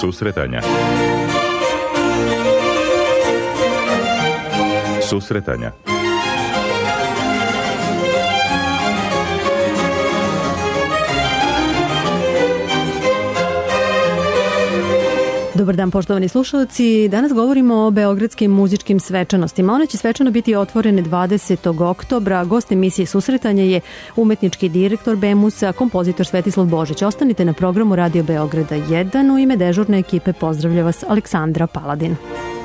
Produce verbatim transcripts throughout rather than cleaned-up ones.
Susretanja. Susretanja. Dobar dan, poštovani slušalci. Danas govorimo o beogradskim muzičkim svečanostima. One će svečano biti otvorene dvadesetog oktobra. Gost emisije Susretanja je umetnički direktor Bemusa, kompozitor Svetislav Božić. Ostanite na programu Radio Beograda jedan. U ime dežurne ekipe pozdravlja vas Aleksandra Paladin.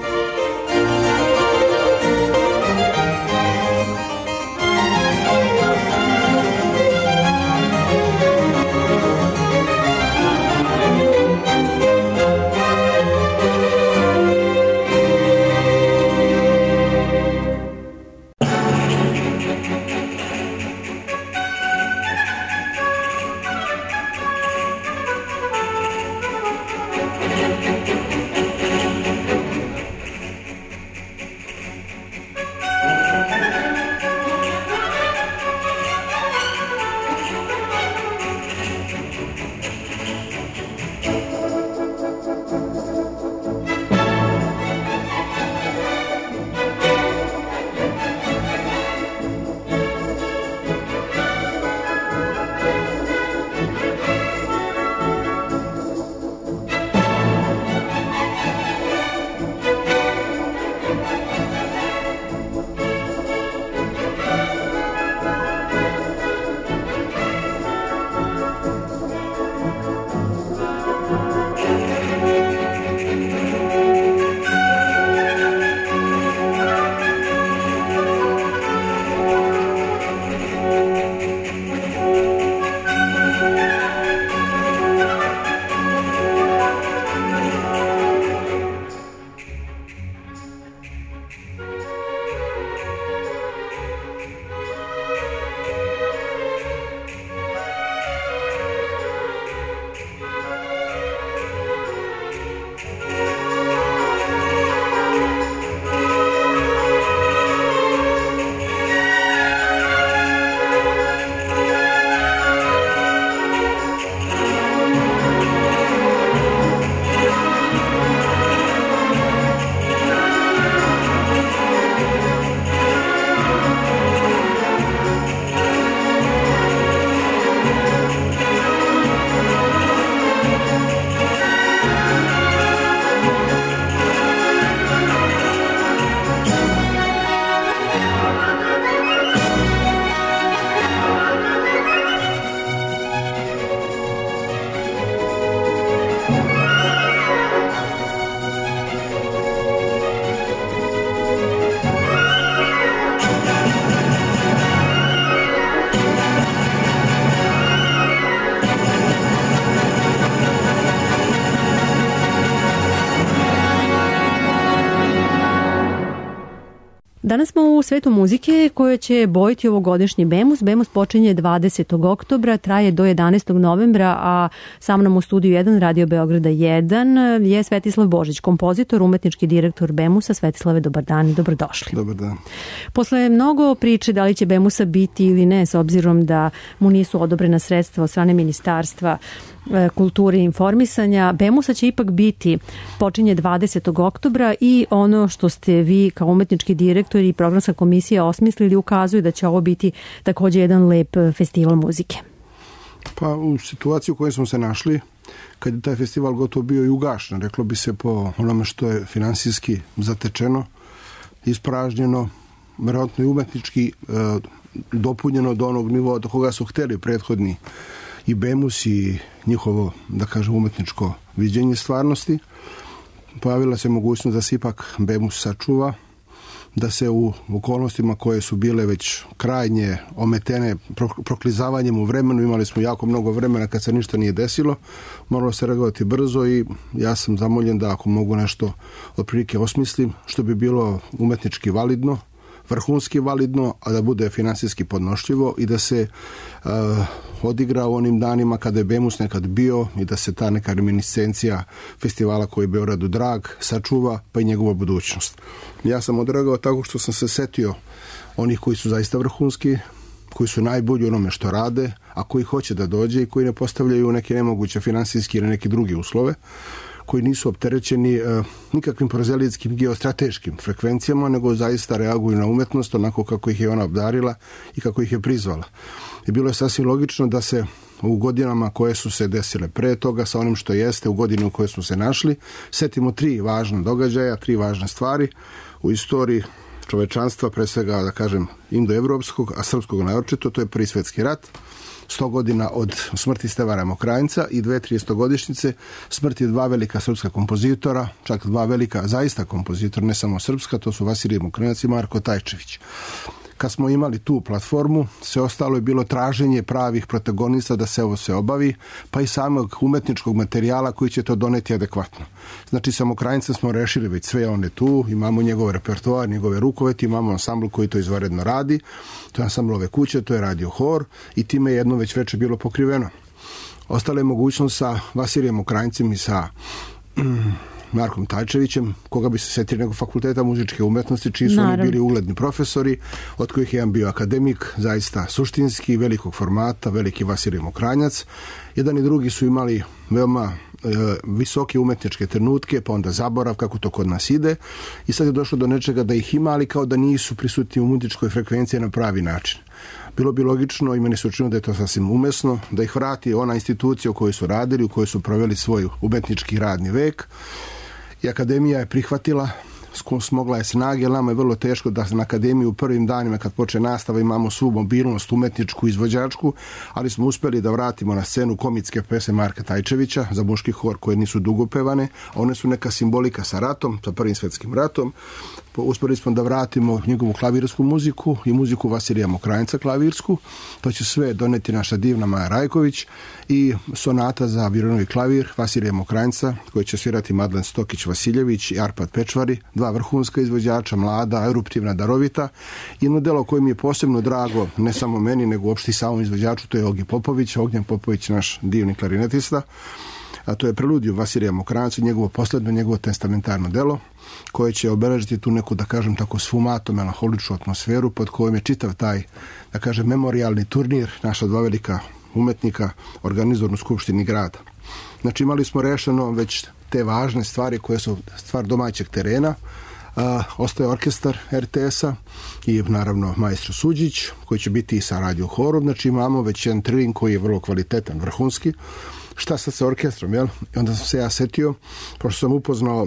Danas smo u svetu muzike koje će bojiti ovogodišnji Bemus. Bemus počinje dvadesetog oktobra, traje do jedanaestog novembra, a sa mnom u studiju jedan Radio Beograda jedan je Svetislav Božić, kompozitor, umetnički direktor Bemusa. Svetislave, dobar dan i dobrodošli. Dobar dan. Posle mnogo priče da li će Bemusa biti ili ne, s obzirom da mu nisu odobrena sredstva od strane Ministarstva kulture i informisanja, Bemusa će ipak biti, počinje dvadesetog oktobra i ono što ste vi kao umetnički direktor i programska komisija osmislili ukazuje da će ovo biti također jedan lep festival muzike. Pa u situaciji u kojoj smo se našli, kad je taj festival gotovo bio i ugašen, reklo bi se po onome što je finansijski zatečeno, ispražnjeno, vjerojatno i umetnički e, dopunjeno do onog nivoa do koga su hteli prethodni i Bemus i njihovo, da kažem, umetničko viđenje stvarnosti. Pojavila se mogućnost da se ipak Bemus sačuva, da se u okolnostima koje su bile već krajnje ometene proklizavanjem u vremenu, imali smo jako mnogo vremena kad se ništa nije desilo, moralo se reagovati brzo i ja sam zamoljen da ako mogu nešto otprilike osmislim, što bi bilo umetnički validno, vrhunski validno, a da bude finansijski podnošljivo i da se uh, odigra u onim danima kada je Bemus nekad bio i da se ta neka reminiscencija festivala koji je Beogradu drag sačuva, pa i njegova budućnost. Ja sam odreagao tako što sam se setio onih koji su zaista vrhunski, koji su najbolji u onome što rade, a koji hoće da dođe i koji ne postavljaju neke nemoguće finansijske ili neke druge uslove, koji nisu opterećeni nikakvim prozelijetskim geostrateškim frekvencijama, nego zaista reaguju na umetnost onako kako ih je ona obdarila i kako ih je prizvala. I bilo je sasvim logično da se u godinama koje su se desile pre toga sa onim što jeste u godinu u kojoj smo se našli, setimo tri važna događaja, tri važne stvari u istoriji čovečanstva, pre svega, da kažem, indoevropskog, a srpskog naročito, to je Prvi svjetski rat, sto godina od smrti Stevara Mokranjca i dve tristogodišnjice smrti dva velika srpska kompozitora, čak dva velika zaista kompozitora, ne samo srpska, to su Vasilije Mokranjac i Marko Tajčević. Kad smo imali tu platformu, sve ostalo je bilo traženje pravih protagonista da se ovo se obavi, pa i samog umetničkog materijala koji će to doneti adekvatno. Znači, sa Mokranjcem smo rešili već sve, on je tu, imamo njegov repertoar, njegove rukoveti, imamo ansambl koji to izvanredno radi, to je ansambl Ove kuće, to je radio hor i time je jedno već veče bilo pokriveno. Ostala je mogućnost sa Vasilijem Mokranjcem i sa Markom Tajčevićem, koga bi se setili nego Fakulteta muzičke umetnosti, čiji su oni bili ugledni profesori, od kojih je jedan bio akademik, zaista suštinski, velikog formata, veliki Vasilij Mokranjac. Jedan i drugi su imali veoma e, visoke umetničke trenutke, pa onda zaborav kako to kod nas ide. I sad je došlo do nečega da ih ima, ali kao da nisu prisutni u muzičkoj frekvenciji na pravi način. Bilo bi logično i meni se učinilo da je to sasvim umesno, da ih vrati ona institucija u kojoj su radili, u kojoj su proveli svoj umetnički radni vek. I akademija je prihvatila, smogla je snage, jer nama je vrlo teško da na akademiji u prvim danima kad počne nastava imamo svu mobilnost umetničku, izvođačku, ali smo uspeli da vratimo na scenu komitske pese Marka Tajčevića za muški hor koje nisu dugo pevane, a one su neka simbolika sa ratom, sa Prvim svjetskim ratom. Uspeli smo da vratimo njegovu klavirsku muziku i muziku Vasilija Mokranjca klavirsku. To će sve doneti naša divna Maja Rajković i sonata za violinu i klavir Vasilija Mokranjca, koji će svirati Madlen Stokić-Vasiljević i Arpad Pečvari, dva vrhunska izvođača, mlada, eruptivna, darovita. Jedno delo koje mi je posebno drago, ne samo meni, nego uopšte i samom izvođaču, to je Ogi Popović, Ognjen Popović, naš divni klarinetista. A to je preludiju Vasilija Mokranjca, njegovo posledno, njegovo testamentarno delo, koje će obeležiti tu neku, da kažem tako, sfumato, melanholičnu atmosferu, pod kojom je čitav taj, da kažem, memorijalni turnir naša dva velika umetnika organizovan u Skupštini grada. Znači, imali smo rešeno već te važne stvari koje su stvar domaćeg terena. A, ostaje orkestar er te es-a i naravno maestro Suđić, koji će biti i sa radio horom. Znači, imamo već jedan trilin koji je vrlo kvalitetan, vrhunski. Šta sad sa orkestrom, jel? I onda sam se ja setio, pošto sam upoznao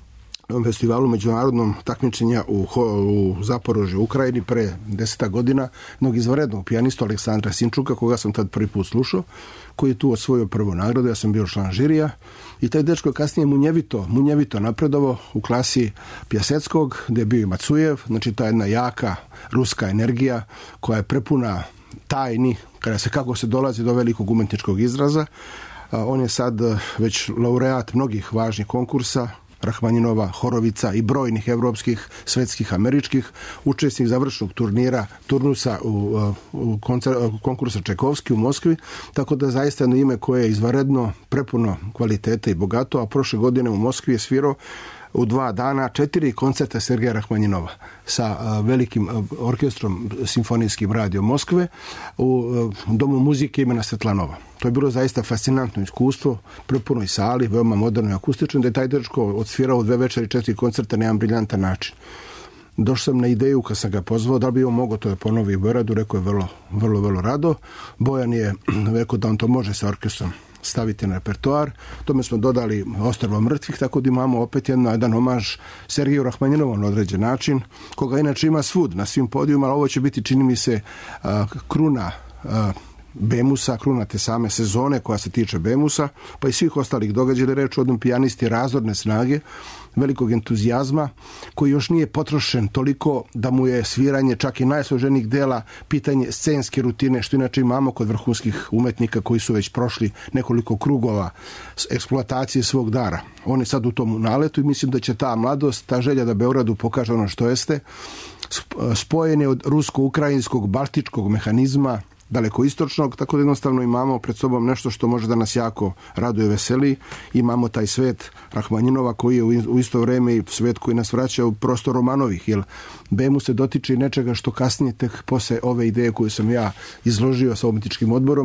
na festivalu međunarodnom takmičenja u, u Zaporožju, u Ukrajini, pre deseta godina, jednog izvanrednog pijanistu Aleksandra Sinčuka, koga sam tad prvi put slušao, koji je tu osvojio prvu nagradu, ja sam bio član žirija, i taj dečko je kasnije munjevito, munjevito napredovao u klasi Pjaseckog, gde je bio i Macujev, znači ta jedna jaka ruska energija koja je prepuna tajni, kada se kako se dolazi do velikog umetničkog izraza. On je sad već laureat mnogih važnih konkursa, Rahmaninova, Horovica i brojnih evropskih, svetskih, američkih, učesnik završnog turnira, turnusa u, u koncer, konkursa Čajkovski u Moskvi, tako da zaista jedno ime koje je izvanredno prepuno kvalitete i bogato, a prošle godine u Moskvi je svirao u dva dana četiri koncerta Sergeja Rahmaninova sa a, velikim a, orkestrom Simfonijskim radio Moskve u a, Domu muzike imena Svetlanova. To je bilo zaista fascinantno iskustvo, prepunoj sali, veoma moderno i akustično, da je taj dečko odsvirao dve večeri četiri koncerta na jedan briljantan način. Došao sam na ideju kad sam ga pozvao da bi on mogao to da ponovi u Beogradu, rekao je vrlo, vrlo, vrlo rado. Bojan je rekao da on to može sa orkestrom staviti na repertoar. Tome smo dodali Ostrvo mrtvih, tako da imamo opet jedno, jedan omaž Sergeju Rahmaninovu na određen način, koga inače ima svud na svim podijuma, ali ovo će biti, čini mi se, a, kruna a, Bemusa, kruna te same sezone koja se tiče Bemusa, pa i svih ostalih događaja, da reč o jednom pijanisti razorne snage, velikog entuzijazma, koji još nije potrošen toliko da mu je sviranje čak i najsloženijih dela pitanje scenske rutine, što inače imamo kod vrhunskih umetnika koji su već prošli nekoliko krugova eksploatacije svog dara. On je sad u tom naletu i mislim da će ta mladost, ta želja da Beogradu pokaže ono što jeste, spojen je od rusko-ukrajinskog, baltičkog mehanizma, daleko istočnog, tako da jednostavno imamo pred sobom nešto što može da nas jako raduje, veseli. Imamo taj svet Rahmaninova koji je u isto vreme i svet koji nas vraća u prostor Romanovih, jer Bemus se dotiče i nečega što kasnije tek posle ove ideje koju sam ja izložio sa umetničkim odborom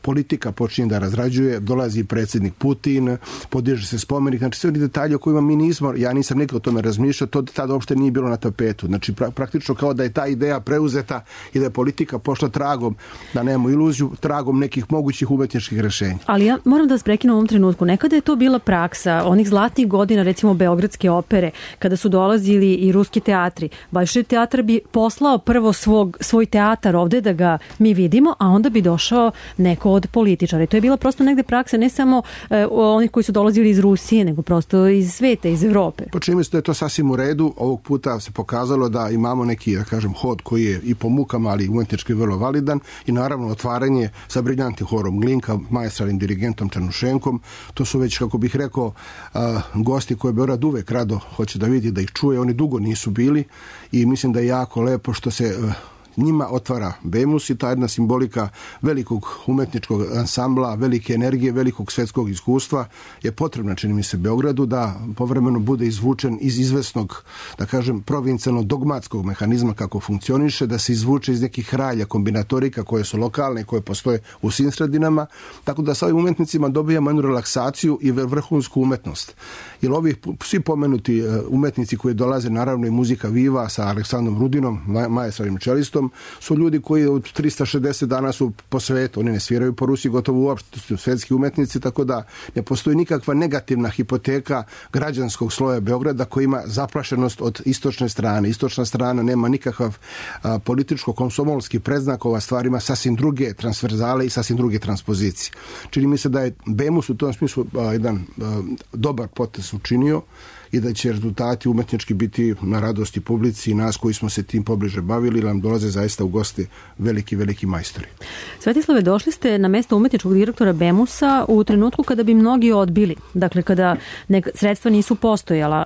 politika počinje da razrađuje, dolazi predsjednik Putin, podiže se spomenik, znači sve oni detalji o kojima mi nismo, ja nisam nikad o tome razmišljao, to tada uopšte nije bilo na tapetu. Znači pra, praktično kao da je ta ideja preuzeta i da je politika pošla tragom, da nemamo iluziju, tragom nekih mogućih umetničkih rešenja. Ali ja moram da vas prekinem u ovom trenutku. Nekada je to bila praksa onih zlatnih godina, recimo Beogradske opere, kada su dolazili i ruski teatri. Bolšoj teatr bi poslao prvo svog, svoj teatar ovde da ga mi vidimo, a onda bi došao neko od političara. I to je bila prosto negde praksa, ne samo e, onih koji su dolazili iz Rusije, nego prosto iz sveta, iz Evrope. Po čini mi se da je to sasvim u redu. Ovog puta se pokazalo da imamo neki, da kažem, hod koji je i po mukama, ali umetnički vrlo validan i naravno otvaranje sa briljantnim horom Glinka, maestralnim dirigentom Černušenkom. To su već, kako bih rekao, a, gosti koje Beograd uvek rado hoće da vidi, da ih čuje. Oni dugo nisu bili i mislim da je jako lepo što se a, njima otvara Bemus i ta jedna simbolika velikog umetničkog ansambla, velike energije, velikog svetskog iskustva je potrebna, čini mi se, Beogradu da povremeno bude izvučen iz izvesnog, da kažem, provincijalnog dogmatskog mehanizma kako funkcioniše, da se izvuče iz nekih ralja kombinatorika koje su lokalne, koje postoje u svim sredinama, tako da sa ovim umetnicima dobijamo jednu relaksaciju i vrhunsku umetnost. Jer ovi svi pomenuti umetnici koji dolaze, naravno i muzika Viva sa Aleksandrom Rudinom, maestralnim čelistom, su ljudi koji od trista šezdeset dana su po svetu, oni ne sviraju po Rusiji gotovo uopšte, su svetski umetnici, tako da ne postoji nikakva negativna hipoteka građanskog sloja Beograda koji ima zaplašenost od istočne strane. Istočna strana nema nikakav a, političko-komsomolski predznak, ova stvar ima sasvim druge transverzale i sasvim druge transpozicije. Čini mi se da je Bemus u tom smislu a, jedan a, dobar potez učinio i da će rezultati umetnički biti na radosti publici i nas koji smo se tim pobliže bavili, nam dolaze zaista u goste veliki, veliki majstori. Svetislave, došli ste na mesto umetničkog direktora Bemusa u trenutku kada bi mnogi odbili, dakle kada neka sredstva nisu postojala.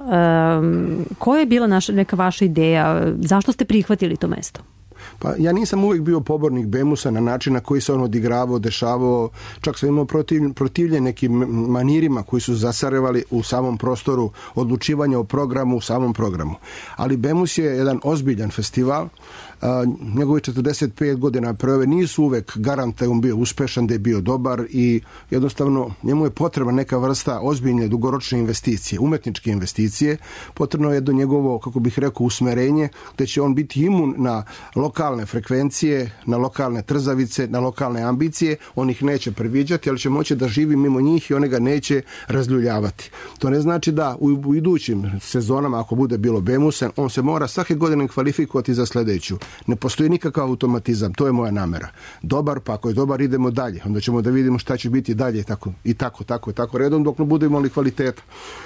Um, koja je bila naša, neka vaša ideja? Zašto ste prihvatili to mesto? Pa ja nisam uvijek bio pobornik Bemusa na način na koji se on odigravao, dešavao, čak sam imao protiv, protivljen nekim manirima koji su zasarevali u samom prostoru odlučivanja o programu, u samom programu. Ali Bemus je jedan ozbiljan festival, a, njegovi četrdeset pet godina prve nisu uvek garant da je on bio uspešan, da je bio dobar i jednostavno njemu je potrebna neka vrsta ozbiljne dugoročne investicije, umetničke investicije, potrebno je do njegovo, kako bih rekao, usmerenje, gde će on biti imun na lokalne frekvencije, na lokalne trzavice, na lokalne ambicije, on ih neće previđati, ali će moći da živi mimo njih i one ga neće razljuljavati. To ne znači da u, u idućim sezonama, ako bude bilo Bemusa, on se mora svake godine kvalifikovati za sledeću. Ne postoji nikakav automatizam, to je moja namera. Dobar, pa ako je dobar, idemo dalje. Onda ćemo da vidimo šta će biti dalje tako, i tako, tako, tako redom, dok ne budemo li kvaliteta.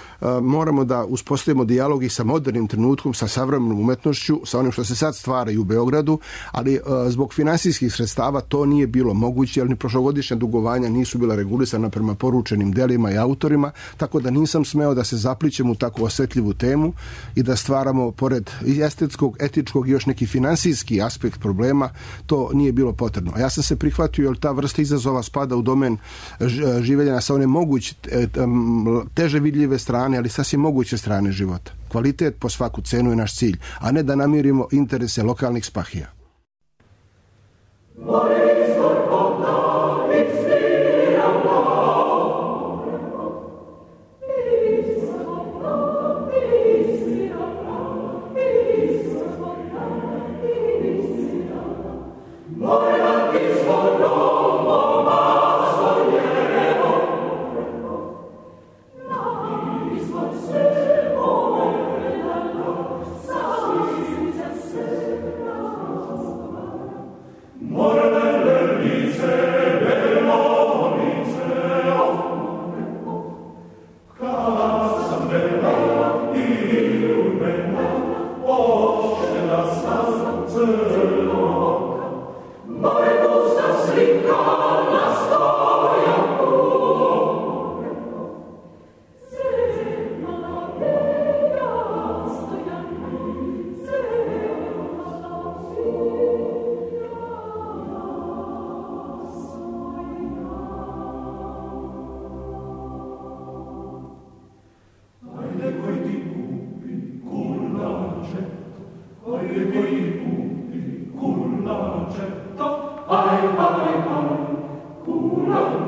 Moramo da uspostavimo dijalog i sa modernim trenutkom, sa savremenom umetnošću, sa onim što se sad stvara i u Beogradu, ali zbog finansijskih sredstava to nije bilo moguće, jer ni prošlogodišnja dugovanja nisu bila regulisana prema poručenim delima i autorima, tako da nisam smeo da se zaplićem u takvu osetljivu temu i da stvaramo, pored estetskog, etičkog i još neki finansijski aspekt problema, to nije bilo potrebno. A ja sam se prihvatio, jer ta vrsta izazova spada u domen življenja sa one moguće teže vidljive strane, ali sasvim moguće strane života. Kvalitet po svaku cenu je naš cilj, a ne da namirimo interese lokalnih spahija.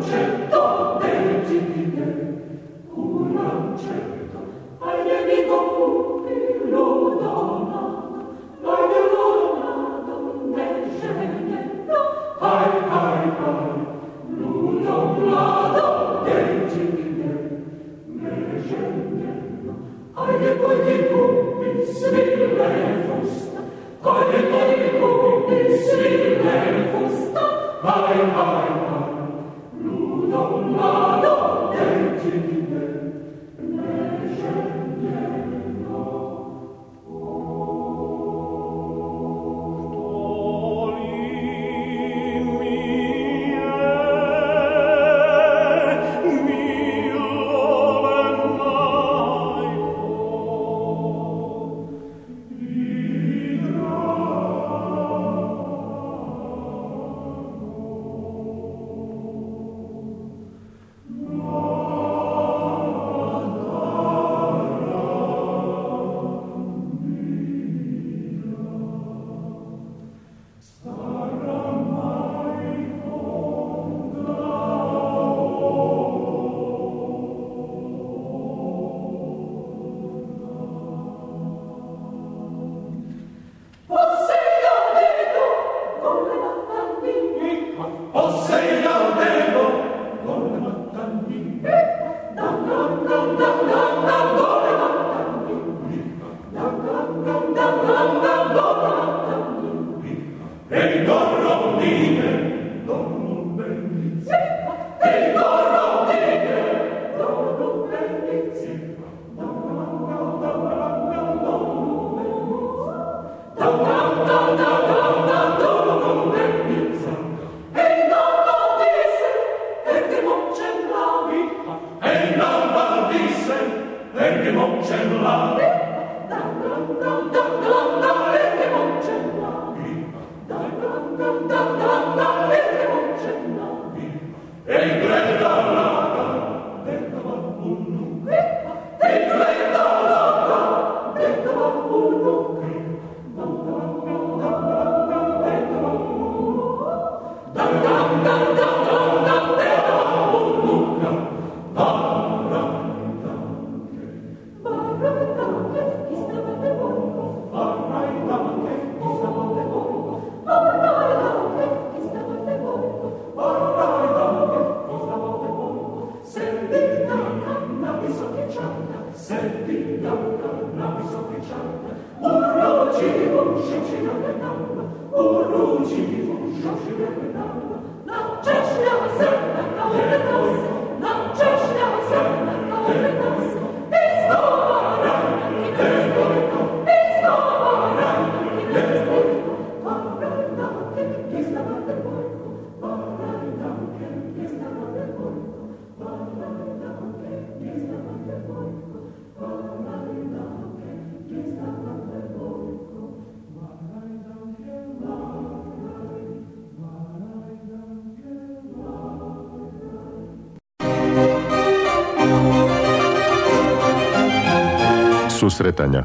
Susretanja.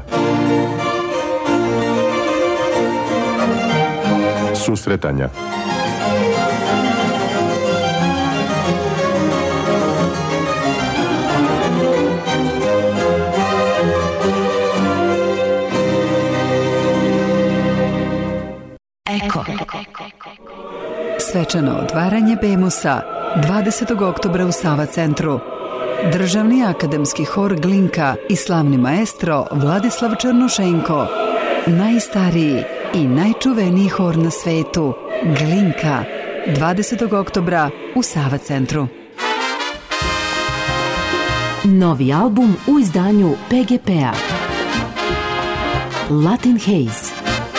Susretanja. Eko. Svečano otvaranje Bemusa dvadesetog oktobra u Sava centru. Državni akademski hor Glinka i slavni maestro Vladislav Černošenko. Najstariji i najčuveniji hor na svetu, Glinka, dvadesetog oktobra u Sava centru. Novi album u izdanju P G P-a. Latin Haze.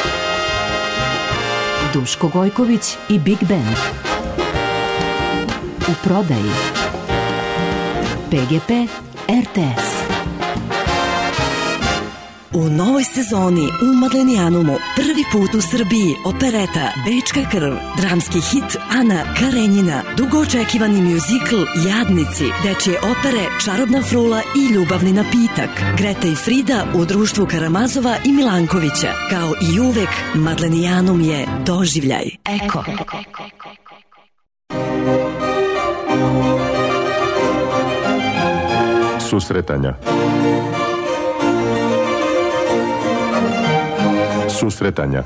Duško Gojković i Big Band. U prodaji P G P R T S. U novoj sezoni u Madlenijanumu prvi put u Srbiji opereta Bečka krv, dramski hit Ana Karenjina, dugo očekivani mjuzikl Jadnici, dečje opere Čarobna frula i Ljubavni napitak, Greta i Frida u društvu Karamazova i Milankovića. Kao i uvek, Madlenijanum je doživljaj. Eko. Susretanja. Susretanja.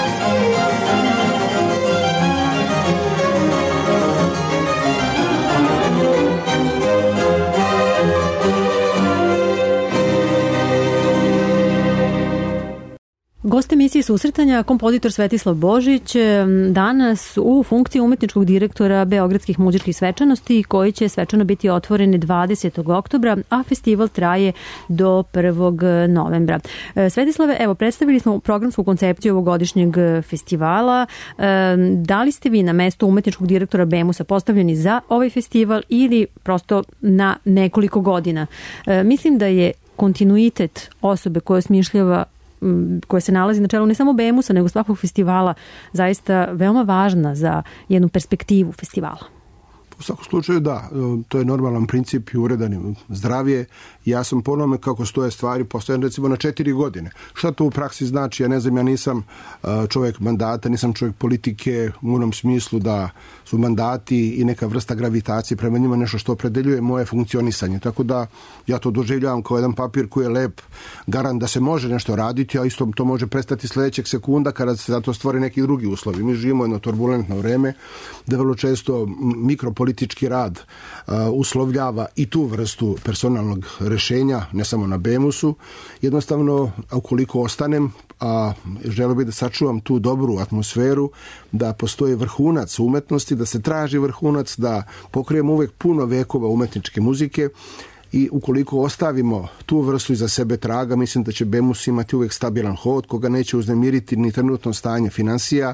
Gost emisije Susretanja, kompozitor Svetislav Božić, danas u funkciji umetničkog direktora Beogradskih muzičkih svečanosti, koji će svečano biti otvoreni dvadesetog oktobra, a festival traje do prvog novembra. Svetislave, evo, predstavili smo programsku koncepciju ovogodišnjeg festivala. Da li ste vi na mesto umetničkog direktora Bemusa postavljeni za ovaj festival ili prosto na nekoliko godina? Mislim da je kontinuitet osobe koja smišljava, koja se nalazi na čelu ne samo Bemusa, nego svakog festivala, zaista veoma važna za jednu perspektivu festivala. U svakom slučaju da, to je normalan princip i uredan zdravije. Ja sam po onome kako stoje stvari postojan recimo na četiri godine. Šta to u praksi znači? Ja ne znam, ja nisam čovjek mandata, nisam čovjek politike u onom smislu da su mandati i neka vrsta gravitacije prema njima nešto što opredeljuje moje funkcionisanje. Tako da ja to doživljavam kao jedan papir koji je lep, garant da se može nešto raditi, a isto to može prestati sljedećeg sekunda kada se za to stvori neki drugi uslovi. Mi živimo jedno turbulentno vreme da vrlo često mikropolitički rad uh, uslovljava i tu vrstu personalnog rešenja, ne samo na Bemusu. Jednostavno, ukoliko ostanem, a želeo bih da sačuvam tu dobru atmosferu, da postoji vrhunac umetnosti, da se traži vrhunac, da pokrijemo uvek puno vekova umetničke muzike, i ukoliko ostavimo tu vrstu iza sebe traga, mislim da će Bemus imati uvek stabilan hod, koga neće uznemiriti ni trenutno stanje finansija,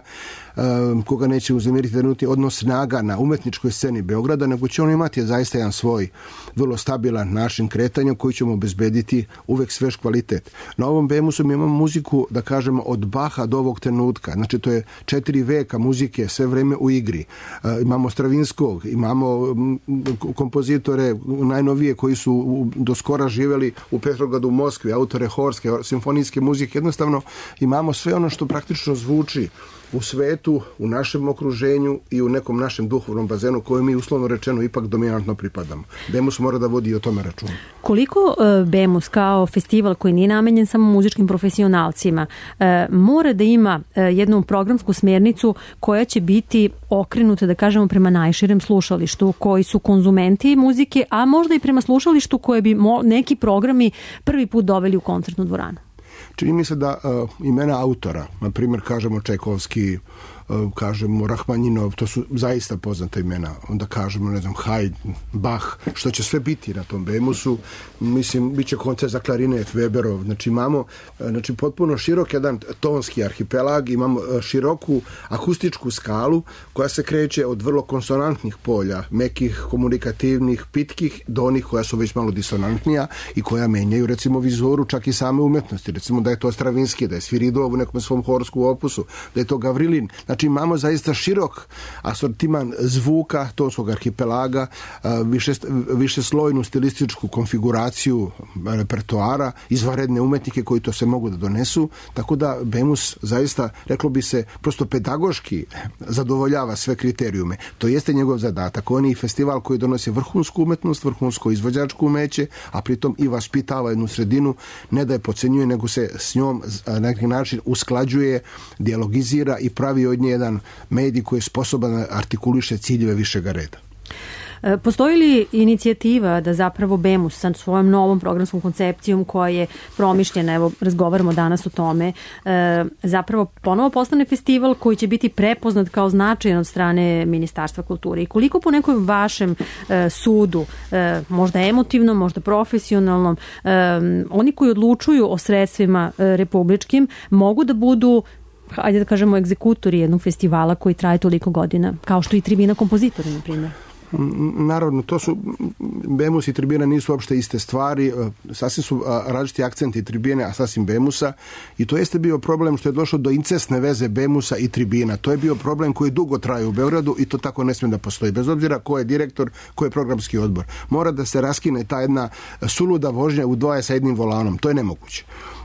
koga neće uznemiriti trenutni odnos snaga na umetničkoj sceni Beograda, nego će on imati zaista jedan svoj vrlo stabilan način kretanja koji ćemo obezbediti uvek svež kvalitet. Na ovom Bemusu mi imamo muziku, da kažemo, od Baha do ovog trenutka. Znači, to je četiri veka muzike sve vreme u igri. Imamo Stravinskog, imamo kompozitore najnovije koji su do skora živjeli u Petrogradu, u Moskvi, autore horske, simfonijske muzike. Jednostavno imamo sve ono što praktično zvuči u svetu, u našem okruženju i u nekom našem duhovnom bazenu kojem mi uslovno rečeno ipak dominantno pripadamo. Bemus mora da vodi o tome računa. Koliko uh, Bemus kao festival koji nije namenjen samo muzičkim profesionalcima uh, mora da ima uh, jednu programsku smjernicu koja će biti okrenuta, da kažemo, prema najširem slušalištu koji su konzumenti muzike, a možda i prema slušalištu koje bi mo- neki programi prvi put doveli u koncertnu dvoranu? Čini mi se da uh, imena autora, na primjer kažemo Čajkovski, uh, kažemo Rahmaninov, to su zaista poznata imena. Onda kažemo, ne znam, Haydn, Bach, što će sve biti na tom Bemusu. Mislim, bit će koncert za klarinet, Weberov. Znači imamo znači, potpuno širok jedan tonski arhipelag, imamo široku akustičku skalu koja se kreće od vrlo konsonantnih polja, mekih, komunikativnih, pitkih, do onih koja su već malo disonantnija i koja menjaju, recimo, vizoru čak i same umetnosti. Recimo da je to Stravinski, da je Sviridov u nekom svom horsku opusu, da je to Gavrilin. Znači imamo zaista širok asortiman zvuka tonskog arhipelaga, više, više slojnu stilističku konfiguraciju repertoara, izvanredne umetnike koji to se mogu da donesu, tako da Bemus zaista, reklo bi se, prosto pedagoški zadovoljava sve kriterijume. To jeste njegov zadatak. On je festival koji donosi vrhunsku umetnost, vrhunsko izvođačko umeće, a pritom i vaspitava jednu sredinu, ne da je podcenjuje, nego se s njom na neki način usklađuje, dijalogizira i pravi od nje jedan medij koji je sposoban da artikuliše ciljeve višega reda. Postoji li inicijativa da zapravo Bemus sa svojom novom programskom koncepcijom koja je promišljena, evo razgovaramo danas o tome, zapravo ponovo postane festival koji će biti prepoznat kao značajan od strane Ministarstva kulture? I koliko po nekom vašem sudu, možda emotivnom, možda profesionalnom, oni koji odlučuju o sredstvima republičkim mogu da budu, ajde da kažemo, egzekutori jednog festivala koji traje toliko godina, kao što i tribina kompozitora, na primjer? Naravno, to su, Bemus i tribina nisu uopšte iste stvari, sasvim su različiti akcenti tribine, a sasvim Bemusa, i to jeste bio problem što je došlo do incestne veze Bemusa i tribina. To je bio problem koji dugo traje u Beogradu i to tako ne smije da postoji. Bez obzira ko je direktor, ko je programski odbor. Mora da se raskine ta jedna suluda vožnja u dvoje sa jednim volanom. To je nemoguće.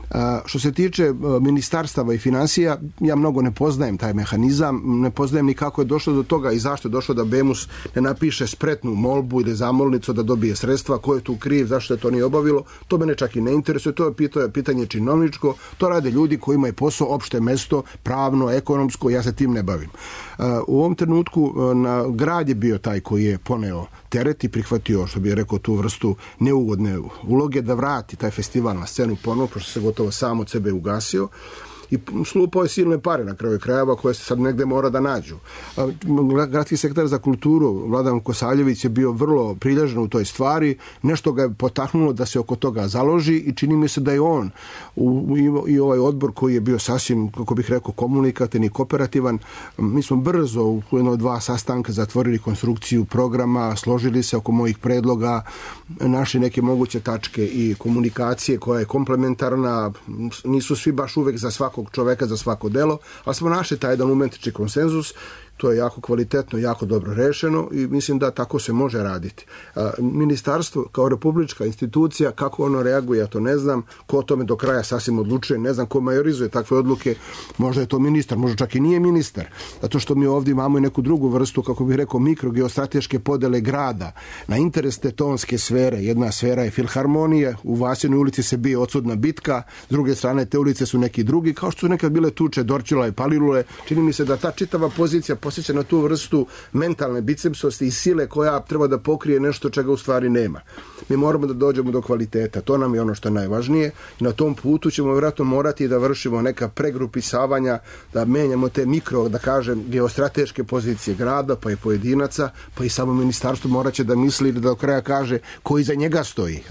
Što se tiče ministarstava i financija, ja mnogo ne poznajem taj mehanizam, ne poznajem ni kako je došlo do toga i zašto je došlo da BEMUS ne napiše spretnu molbu ili zamolnicu da dobije sredstva, ko je tu kriv, zašto je to nije obavilo. To mene čak i ne interesuje, to je pitanje činovničko, to rade ljudi koji imaju posao, opšte mesto, pravno, ekonomsko, ja se tim ne bavim. U ovom trenutku na grad je bio taj koji je poneo teret i prihvatio, što bi rekao, tu vrstu neugodne uloge da vrati taj festival na scenu ponovo, pošto se gotovo sam od sebe ugasio. I slupao je silne pare na kraju krajeva koje se sad negde mora da nađu. Gradski sekretar za kulturu Vladan Kosaljević je bio vrlo prilježan u toj stvari, nešto ga je potaknulo da se oko toga založi i čini mi se da je on u, i, i ovaj odbor koji je bio sasvim, kako bih rekao, komunikativni i kooperativan. Mi smo brzo u jedno dva sastanka zatvorili konstrukciju programa, složili se oko mojih predloga, našli neke moguće tačke i komunikacije koja je komplementarna, nisu svi baš uvek za svako čoveka za svako delo, ali smo našli taj jedan umetički konsenzus, to je jako kvalitetno, jako dobro rešeno i mislim da tako se može raditi. Ministarstvo kao republička institucija, kako ono reaguje, ja to ne znam, ko o tome do kraja sasvim odlučuje, ne znam ko majorizuje takve odluke, možda je to ministar, možda čak i nije ministar, zato što mi ovdje imamo i neku drugu vrstu, kako bih rekao, mikrogeostrateške podele grada na interes tetonske sfere. Jedna sfera je filharmonija, u Vasinoj ulici se bije odsudna bitka, s druge strane te ulice su neki drugi, kao što su nekad bile tuče Dorćula i Palilule. Čini mi se da ta čitava pozicija posjeća na tu vrstu mentalne bicepsosti i sile koja treba da pokrije nešto čega u stvari nema. Mi moramo da dođemo do kvaliteta, to nam je ono što je najvažnije i na tom putu ćemo vjerojatno morati da vršimo neka pregrupisavanja, da menjamo te mikro, da kažem, geostrateške pozicije grada, pa i pojedinaca, pa i samo ministarstvo morat će da misli da do kraja kaže ko iza njega stoji.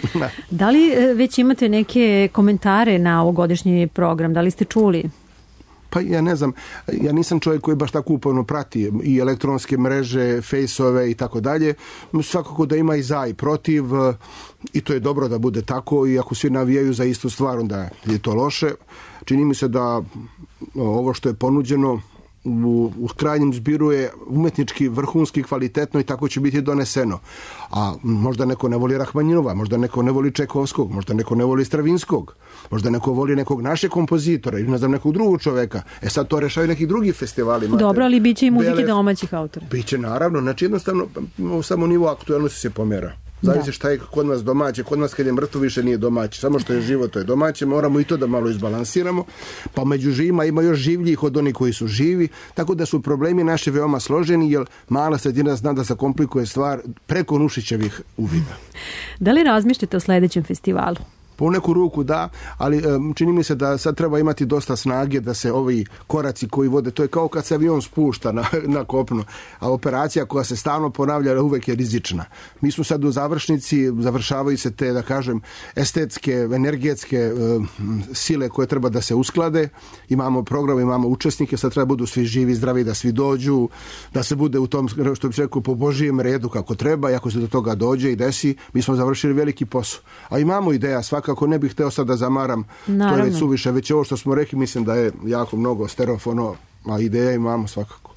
Da li već imate neke komentare na ovogodišnji program? Da li ste čuli? Pa ja ne znam, ja nisam čovjek koji baš tako uporno prati i elektronske mreže, fejsove i tako dalje. Svakako da ima i za i protiv i to je dobro da bude tako i ako svi navijaju za istu stvar, onda je to loše. Čini mi se da ovo što je ponuđeno u, u krajnjem zbiru je umetnički, vrhunski, kvalitetno i tako će biti doneseno. A možda neko ne voli Rahmanjinova, možda neko ne voli Čekovskog, možda neko ne voli Stravinskog, možda neko voli nekog našeg kompozitora ili ne znam nekog drugog čoveka. E sad to rešaju neki drugi festivali. Dobro, ali bit će i muzike domaćih autora. Biće naravno, znači jednostavno samo nivo aktualnosti se pomera. Zavisi šta je kod nas domaće, kod nas kad je mrtvo više nije domaće, samo što je živo to je domaće, moramo i to da malo izbalansiramo, pa među živima ima još življih od onih koji su živi, tako da su problemi naše veoma složeni, jer mala sredina zna da se komplikuje stvar preko Nušićevih uvida. Da li razmišljate o sledećem festivalu? Po neku ruku da, ali čini mi se da sad treba imati dosta snage da se ovi koraci koji vode, to je kao kad se avion spušta na, na kopno, a operacija koja se stalno ponavlja uvek je rizična. Mi smo sad u završnici, završavaju se te, da kažem, estetske, energetske uh, sile koje treba da se usklade, imamo program, imamo učesnike, sad treba budu svi živi, zdravi, da svi dođu, da se bude u tom, što bi se rekao, po Božijem redu kako treba i ako se do toga dođe i desi, mi smo završili veliki posao. A imamo ideja, svaka kako ne bih hteo sad da zamaram, naravno. To je već suviše, već ovo što smo rekli, mislim da je jako mnogo stereofono, a ideja imamo svakako.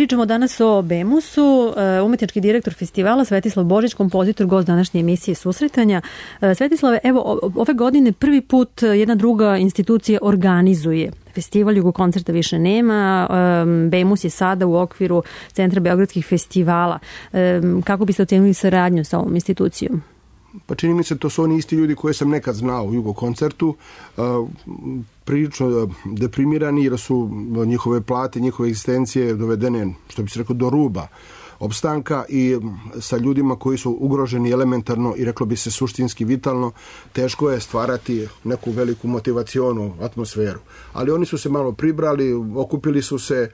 Pričamo danas o Bemusu, umetnički direktor festivala Svetislav Božić, kompozitor, gost današnje emisije Susretanja. Svetislave, evo, ove godine prvi put jedna druga institucija organizuje festival, Jugokoncerta više nema, Bemus je sada u okviru Centra beogradskih festivala. Kako biste ocenili saradnju sa ovom institucijom? Pa čini mi se, to su oni isti ljudi koje sam nekad znao u Jugokoncertu, prilično deprimirani jer su njihove plate, njihove egzistencije dovedene, što bi se rekao, do ruba opstanka i sa ljudima koji su ugroženi elementarno i reklo bi se suštinski vitalno, teško je stvarati neku veliku motivacionu atmosferu. Ali oni su se malo pribrali, okupili su se,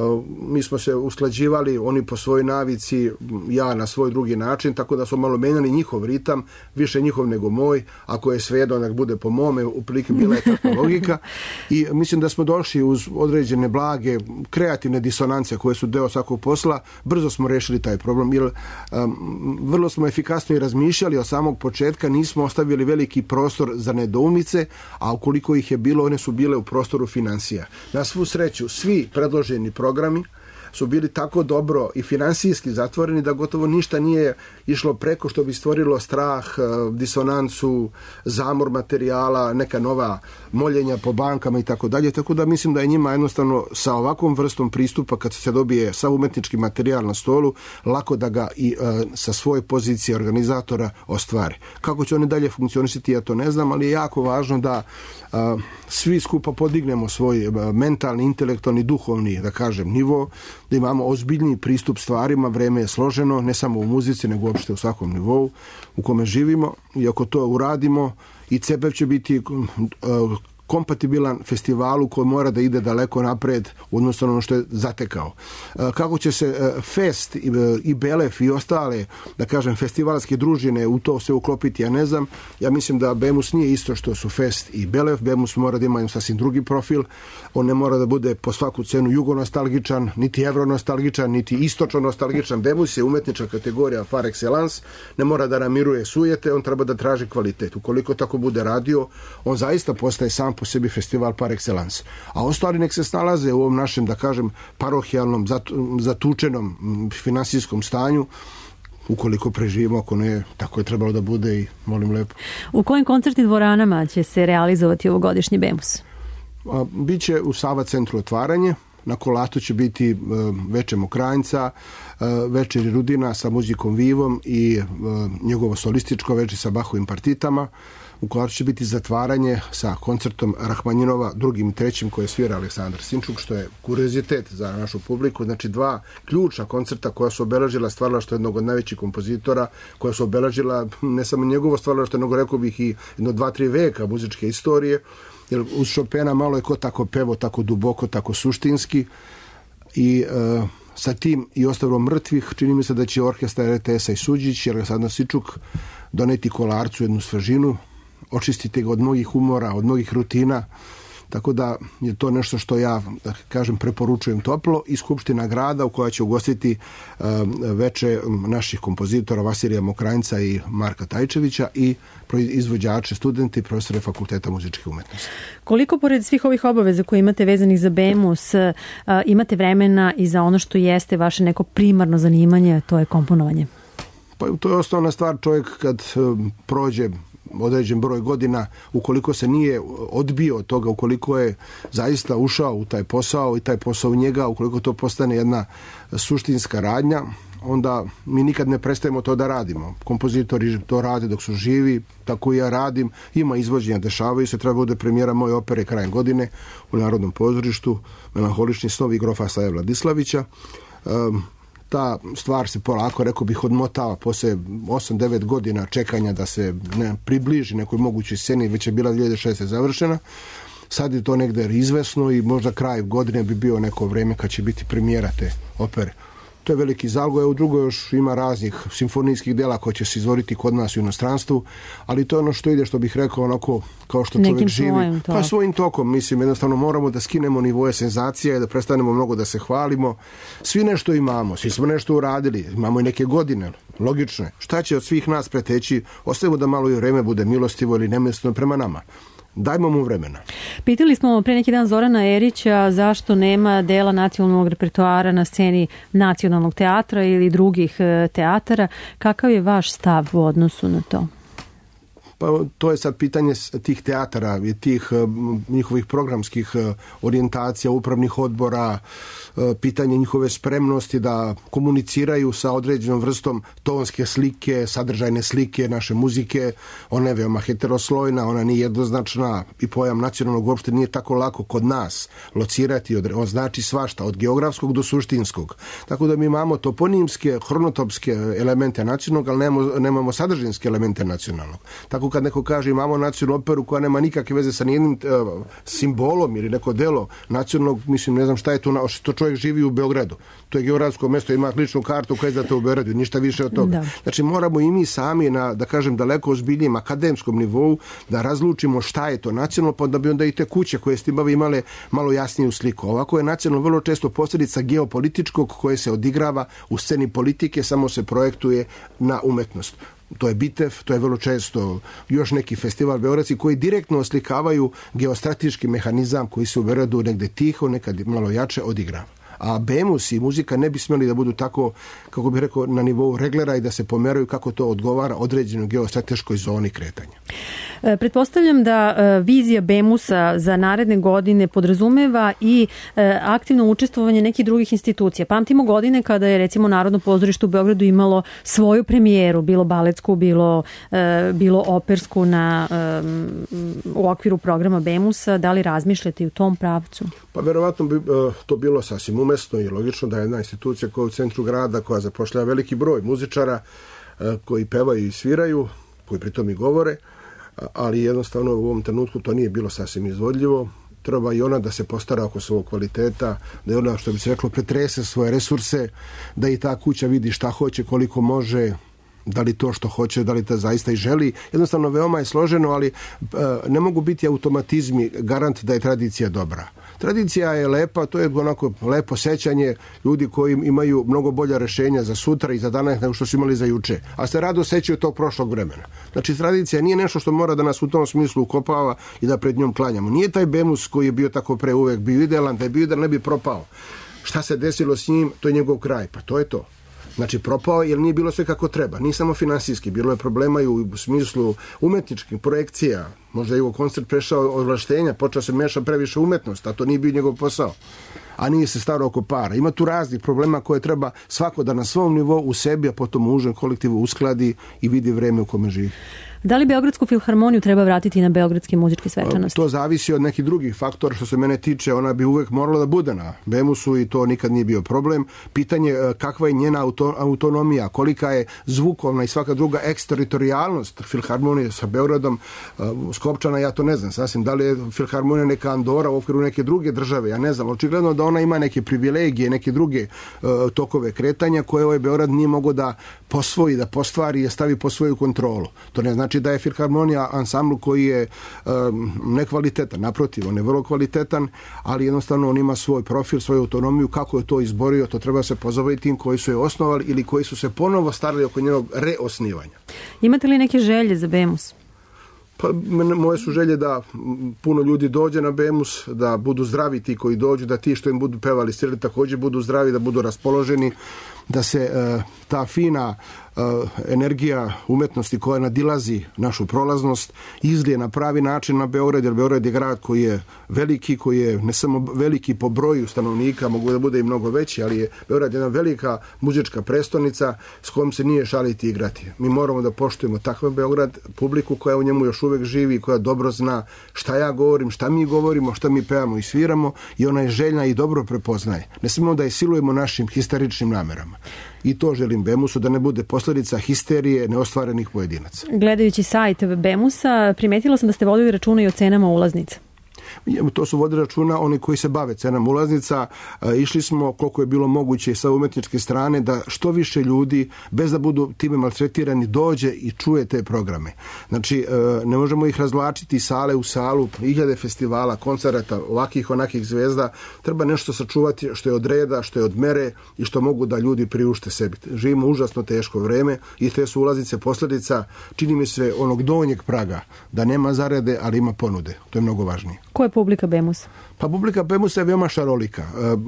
mi smo se usklađivali, oni po svojoj navici, ja na svoj drugi način, tako da smo malo menjali njihov ritam, više njihov nego moj, ako je svejedno nek bude po mome, uprilike bila je takva logika i mislim da smo došli uz određene blage, kreativne disonance koje su deo svakog posla, brzo smo rešili taj problem, jer um, vrlo smo efikasno i razmišljali od samog početka, nismo ostavili veliki prostor za nedoumice, a ukoliko ih je bilo, one su bile u prostoru financija. Na svu sreću, svi predloženi programi su bili tako dobro i finansijski zatvoreni da gotovo ništa nije išlo preko što bi stvorilo strah, disonancu, zamor materijala, neka nova moljenja po bankama i tako dalje. Tako da mislim da je njima jednostavno sa ovakvom vrstom pristupa, kad se dobije sav umetnički materijal na stolu, lako da ga i e, sa svoje pozicije organizatora ostvari. Kako će oni dalje funkcionisati, ja to ne znam, ali je jako važno da e, svi skupa podignemo svoj e, mentalni, intelektualni, duhovni, da kažem, nivo, da imamo ozbiljniji pristup stvarima, vreme je složeno, ne samo u muzici, nego uopšte u svakom nivou u kome živimo i ako to uradimo, i C B F će biti uh, kompatibilan festivalu koji mora da ide daleko napred odnosno ono što je zatekao. Kako će se Fest i Belef i ostale, da kažem, festivalske družine u to se uklopiti, ja ne znam. Ja mislim da Bemus nije isto što su Fest i Belef. Bemus mora da ima sasvim drugi profil. On ne mora da bude po svaku cenu jugonostalgičan, niti evronostalgičan, niti istočno-nostalgičan. Bemus je umetnička kategorija par excellence, ne mora da namiruje sujete, on treba da traži kvalitet. Ukoliko tako bude radio, on zaista postaje sam po sebi festival par excellence. A ostali nek se snalaze u ovom našem, da kažem, parohijalnom, zatučenom finansijskom stanju, ukoliko preživimo, ako ne, tako je trebalo da bude i molim lepo. U kojim koncertnim dvoranama će se realizovati ovogodišnji Bemus? A, biće u Sava centru otvaranje, na Kolatu će biti e, Veče Mokranjca, e, Večeri Rudina sa muzikom Vivom i e, njegovo solističko veče sa Bahovim partitama. U Kolatu će biti zatvaranje sa koncertom Rahmanjinova drugim i trećim koje svira Aleksandar Sinčuk, što je kuriozitet za našu publiku. Znači dva ključna koncerta koja su obeležila stvaralaštvo jednog od najvećih kompozitora, koja su obeležila ne samo njegovo stvaralaštvo, nego rekao bih i jedno dva, tri veka muzičke istorije. Jer uz Chopina malo je ko tako pevo, tako duboko, tako suštinski i e, sa tim i Ostavilo mrtvih čini mi se da će orkestar R T S-a i Suđić i Aleksandar Sinčuk doneti Kolarcu jednu svežinu, očistiti ga od mnogih umora, od mnogih rutina, tako da je to nešto što ja, da kažem, preporučujem toplo i Skupština grada u koja će ugostiti uh, veče naših kompozitora Vasilija Mokranjca i Marka Tajčevića i izvođače, studenti i profesore Fakulteta muzičke umetnosti. Koliko pored svih ovih obaveza koje imate vezanih za Bemus, uh, imate vremena i za ono što jeste vaše neko primarno zanimanje, to je komponovanje? Pa to je osnovna stvar, čovjek kad uh, prođe određen broj godina, ukoliko se nije odbio od toga, ukoliko je zaista ušao u taj posao i taj posao u njega, ukoliko to postane jedna suštinska radnja, onda mi nikad ne prestajemo to da radimo. Kompozitori to rade dok su živi, tako i ja radim. Ima izvođenja, dešavaju se, treba bude premijera moje opere krajem godine u Narodnom pozorištu, Melanholični snovi grofa Saje Vladislavića. Um, ta stvar se polako, rekao bih, odmotava posle osam devet godina čekanja da se ne približi nekoj mogućoj sceni, već je bila dvije hiljade šeste završena. Sad je to negde izvesno i možda kraj godine bi bio neko vreme kad će biti premijera te opere. To je veliki zalogaj, u drugoj još ima raznih simfonijskih dela koje će se izvoditi kod nas u inostranstvu, ali to je ono što ide, što bih rekao, onako kao što čovjek živi. Svojim pa svojim tokom, mislim, jednostavno moramo da skinemo nivoje senzacija i da prestanemo mnogo da se hvalimo. Svi nešto imamo, svi smo nešto uradili, imamo i neke godine, logične. Šta će od svih nas preteći? Ostavimo da malo i vreme bude milostivo ili nemilostivno prema nama. Dajmo mu vremena. Pitali smo pre neki dan Zorana Erića zašto nema dela nacionalnog repertoara na sceni Nacionalnog teatra ili drugih teatara. Kakav je vaš stav u odnosu na to? Pa to je sad pitanje tih teatara i tih njihovih programskih orijentacija, upravnih odbora, pitanje njihove spremnosti da komuniciraju sa određenom vrstom tonske slike, sadržajne slike naše muzike. Ona je veoma heteroslojna, ona nije jednoznačna i pojam nacionalnog uopšte nije tako lako kod nas locirati. On znači svašta, od geografskog do suštinskog. Tako da mi imamo toponimske, hronotopske elemente nacionalnog, ali nemamo, nemamo sadržinske elemente nacionalnog. Tako kad neko kaže imamo nacionalnu operu koja nema nikakve veze sa nijednim uh, simbolom ili neko delo nacionalnog, mislim, ne znam šta je to, što čovjek živi u Beogradu. To je geografsko mesto, ima ličnu kartu koja je izdata u Beogradu, ništa više od toga. Da. Znači moramo i mi sami na, da kažem, daleko ozbiljnijem akademskom nivou da razlučimo šta je to nacionalno, pa da bi onda i te kuće koje s tim bave imale malo jasniju sliku. Ovako je nacionalno vrlo često posljedica geopolitičkog koje se odigrava u sceni politike, samo se projektuje na umetnost. To je Bitev, to je vrlo često još neki festival beogradski koji direktno oslikavaju geostrateški mehanizam koji se u Beogradu negde tiho, nekad malo jače odigrava. A Bemus i muzika ne bi smjeli da budu tako, kako bih rekao, na nivou reglera i da se pomeraju kako to odgovara određenoj geostrateškoj zoni kretanja. E, pretpostavljam da e, vizija Bemusa za naredne godine podrazumeva i e, aktivno učestvovanje nekih drugih institucija. Pamtimo godine kada je recimo Narodno pozorište u Beogradu imalo svoju premijeru, bilo baletsku, bilo, e, bilo opersku na, e, u okviru programa Bemusa. Da li razmišljate u tom pravcu? Pa verovatno bi e, to bilo sasvim umesno i logično da je jedna institucija koja je u centru grada, koja zapošljava veliki broj muzičara e, koji pevaju i sviraju, koji pritom i govore, ali jednostavno u ovom trenutku to nije bilo sasvim izvodljivo. Treba i ona da se postara oko svog kvaliteta, da je ona, što bi se reklo, pretrese svoje resurse, da i ta kuća vidi šta hoće, koliko može, da li to što hoće, da li to zaista i želi. Jednostavno veoma je složeno, ali e, ne mogu biti automatizmi garant da je tradicija dobra. Tradicija je lepa, to je onako lepo sećanje ljudi koji imaju mnogo bolja rešenja za sutra i za danas nego što su imali za juče. A se rado sećaju tog prošlog vremena. Znači, tradicija nije nešto što mora da nas u tom smislu ukopava i da pred njom klanjamo. Nije taj Bemus koji je bio tako pre uvek bio idealan, da je bio idealan ne bi propao. Šta se desilo s njim, to je njegov kraj. Pa to je to. Znači, propao jer nije bilo sve kako treba. Nije samo finansijski, bilo je problema i u smislu umetničkih projekcija. Možda je jego koncert prešao ovlaštenja, počeo se meša previše umetnost, a to nije bio njegov posao. A nije se staro oko para. Ima tu raznih problema koje treba svako da na svom nivou u sebi, a potom u užem kolektivu uskladi i vidi vreme u kome živi. Da li Beogradsku filharmoniju treba vratiti na Beogradske muzičke svečanosti? To zavisi od nekih drugih faktora. Što se mene tiče, ona bi uvek morala da bude na Bemusu i to nikad nije bio problem. Pitanje kakva je njena auto, autonomija, kolika je zvukovna i svaka druga eksteritorijalnost filharmonije sa Beogradom, Skopčana, ja to ne znam. Sasvim, da li je filharmonija neka Andora u okviru neke druge države, ja ne znam. Očigledno da ona ima neke privilegije, neke druge uh, tokove kretanja koje ovaj Beograd nije mogao da posvoji, da postvari i stavi po svoju kontrolu. To ne znači da je filharmonija ansambl koji je um, nekvalitetan, naprotiv, on je vrlo kvalitetan, ali jednostavno on ima svoj profil, svoju autonomiju, kako je to izborio, to treba se pozabaviti tim koji su je osnovali ili koji su se ponovo starali oko njenog reosnivanja. Imate li neke želje za Bemus? Pa moje su želje da puno ljudi dođe na Bemus, da budu zdravi ti koji dođu, da ti što im budu pevali svirali također budu zdravi, da budu raspoloženi, da se uh, ta fina uh, energija umetnosti koja nadilazi našu prolaznost izlije na pravi način na Beograd, jer Beograd je grad koji je veliki, koji je ne samo veliki po broju stanovnika, mogu da bude i mnogo veći, ali je Beograd jedna velika muzička prestonica s kojom se nije šaliti i igrati. Mi moramo da poštujemo takav Beograd, publiku koja u njemu još uvek živi, koja dobro zna šta ja govorim, šta mi govorimo, šta mi pevamo i sviramo i ona je željna i dobro prepoznaje. Ne smemo da je silujemo našim histeričnim namerama. I to želim Bemusu, da ne bude posljedica histerije neostvarenih pojedinaca. Gledajući sajt Bemusa, primetila sam da ste vodili računa i o cenama ulaznica. To su vodi računa oni koji se bave cenom ulaznica. Išli smo koliko je bilo moguće sa umetničke strane da što više ljudi, bez da budu time maltretirani, dođe i čuje te programe. Znači, ne možemo ih razvlačiti sale u salu, hiljade festivala, koncerata, ovakih, onakih zvezda. Treba nešto sačuvati što je od reda, što je od mere i što mogu da ljudi priušte sebi. Živimo užasno teško vreme i te su ulaznice posljedica, čini mi se, onog donjeg praga, da nema zarade, ali ima ponude. To je mnogo važnije. Ko je publika Bemusa? Pa publika Bemusa je veoma šarolika.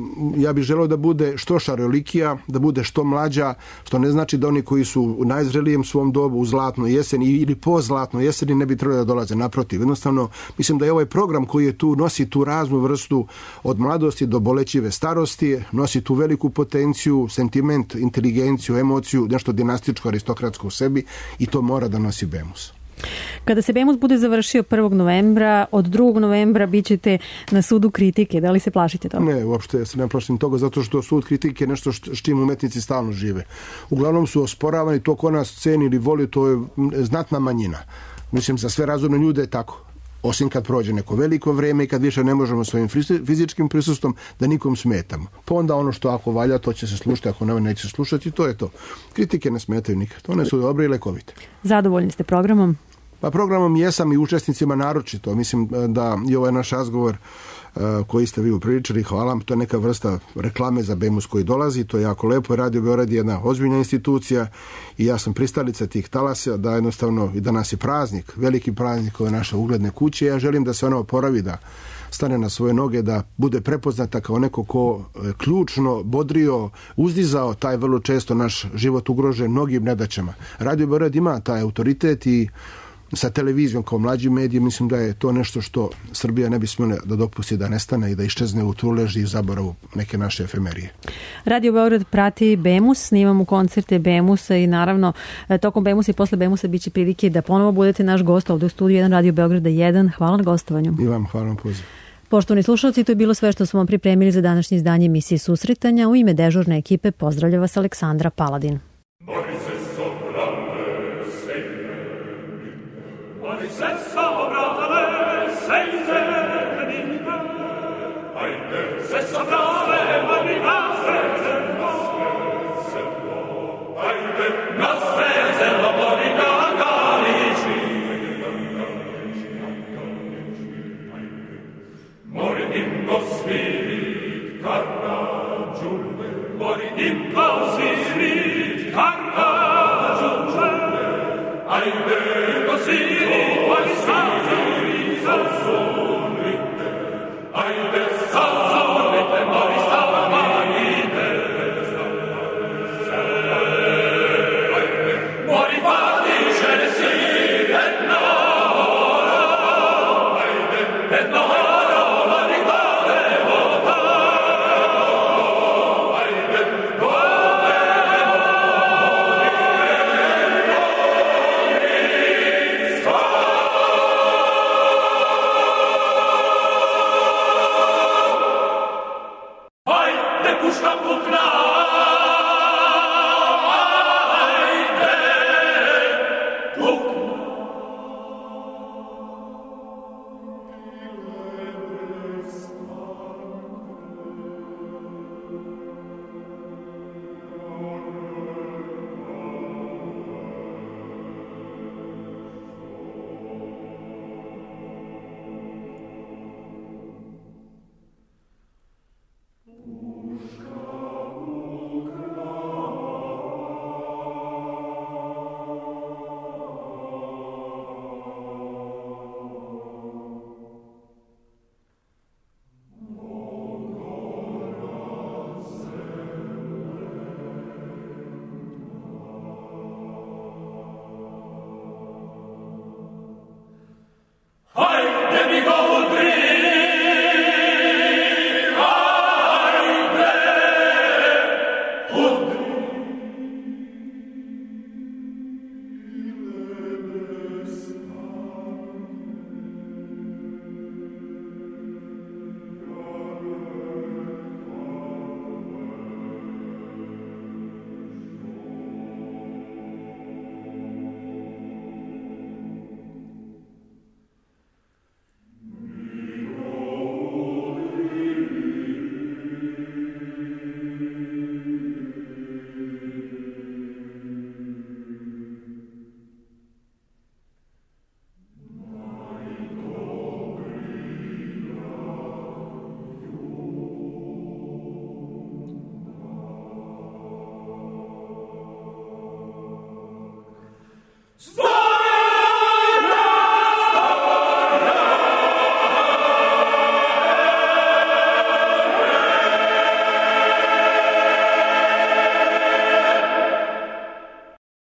Ja bih želeo da bude što šarolikija, da bude što mlađa, što ne znači da oni koji su u najzrelijem svom dobu, u zlatnoj jeseni ili po zlatnoj jeseni, ne bi trebali da dolaze. Naprotiv, jednostavno, mislim da je ovaj program koji je tu, nosi tu raznu vrstu od mladosti do bolećive starosti, nosi tu veliku potenciju, sentiment, inteligenciju, emociju, nešto dinastičko, aristokratsko u sebi i to mora da nosi Bemus. Kada se Bemus bude završio prvog novembra, od drugog novembra bit ćete na sudu kritike. Da li se plašite toga? Ne, uopšte se ne plašim toga, zato što sud kritike je nešto s čim umetnici stalno žive. Uglavnom su osporavani, to ko nas ceni ili voli, to je znatna manjina. Mislim, za sve razumne ljude je tako. Osim kad prođe neko veliko vreme i kad više ne možemo svojim fizičkim prisustvom da nikom smetamo. Pa onda ono što ako valja, to će se slušati, ako ne, neće se slušati, to je to. Kritike ne smetaju nikad. One su dobre i lekovite. Zadovoljni ste programom? Pa programom jesam i učesnicima naročito. Mislim da i ovaj naš razgovor koji ste vi upriličili, hvala vam, to je neka vrsta reklame za Bemus koji dolazi, to je jako lepo. Radio Beograd je jedna ozbiljna institucija i ja sam pristalica tih talasa, da jednostavno i danas je praznik, veliki praznik ove naše ugledne kuće. Ja želim da se ona oporavi, da stane na svoje noge, da bude prepoznata kao neko ko ključno bodrio, uzdizao taj vrlo često naš život ugrožen mnogim nedaćama. Radio Beograd ima taj autoritet i sa televizijom kao mlađi mediji, mislim da je to nešto što Srbija ne bi smjela da dopusti da nestane i da iščezne u truleži i zaboravu neke naše efemerije. Radio Beograd prati Bemus, snimamo koncerte Bemusa i naravno tokom Bemusa i posle Bemusa biće prilike da ponovo budete naš gost ovdje u studiju jedan Radio Beograda jedan. Hvala na gostovanju. I vam hvala na pozivu. Poštovani slušalci, to je bilo sve što smo vam pripremili za današnje izdanje emisije Susretanja. U ime dežurne ekipe pozdravlja vas Aleksandra Paladin. Sessa